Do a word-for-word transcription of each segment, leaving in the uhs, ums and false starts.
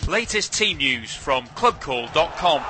Latest team news from club call dot com.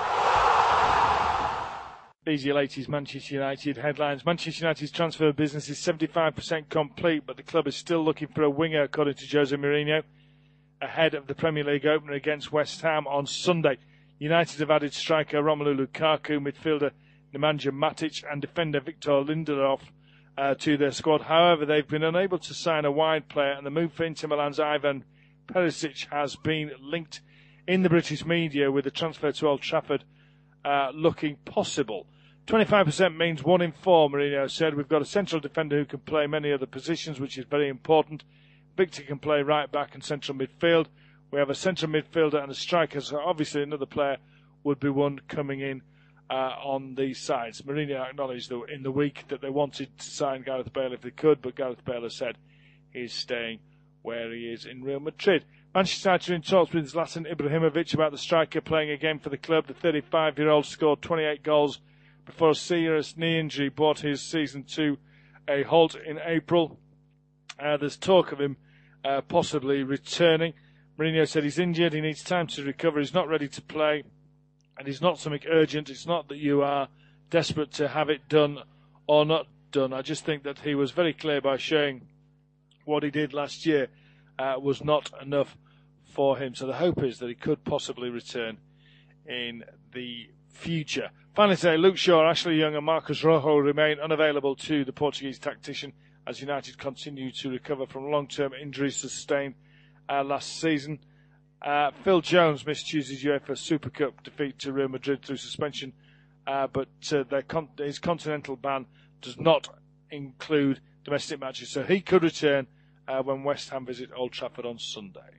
These are your latest Manchester United headlines. Manchester United's transfer business is seventy-five percent complete, but the club is still looking for a winger, according to Jose Mourinho, ahead of the Premier League opener against West Ham on Sunday. United have added striker Romelu Lukaku, midfielder Nemanja Matic and defender Victor Lindelof uh, to their squad. However, they've been unable to sign a wide player, and the move for Inter Milan's Ivan Perisic has been linked in the British media with the transfer to Old Trafford uh, looking possible. twenty-five percent means one in four, Mourinho said. We've got a central defender who can play many other positions, which is very important. Victor can play right back and central midfield. We have a central midfielder and a striker, so obviously another player would be one coming in uh, on these sides. Mourinho acknowledged that in the week that they wanted to sign Gareth Bale if they could, but Gareth Bale has said he's staying where he is in Real Madrid. Manchester United are in talks with Zlatan Ibrahimovic about the striker playing again for the club. The thirty-five-year-old scored twenty-eight goals before a serious knee injury brought his season to a halt in April. Uh, there's talk of him uh, possibly returning. Mourinho said he's injured, he needs time to recover, he's not ready to play, and it's not something urgent. It's not that you are desperate to have it done or not done. I just think that he was very clear by showing what he did last year uh, was not enough for him. So the hope is that he could possibly return in the future. Finally today, Luke Shaw, Ashley Young and Marcos Rojo remain unavailable to the Portuguese tactician as United continue to recover from long-term injuries sustained uh, last season. Uh, Phil Jones missed Tuesday's UEFA Super Cup defeat to Real Madrid through suspension, uh, but uh, their con- his continental ban does not include domestic matches, so he could return uh, when West Ham visit Old Trafford on Sunday.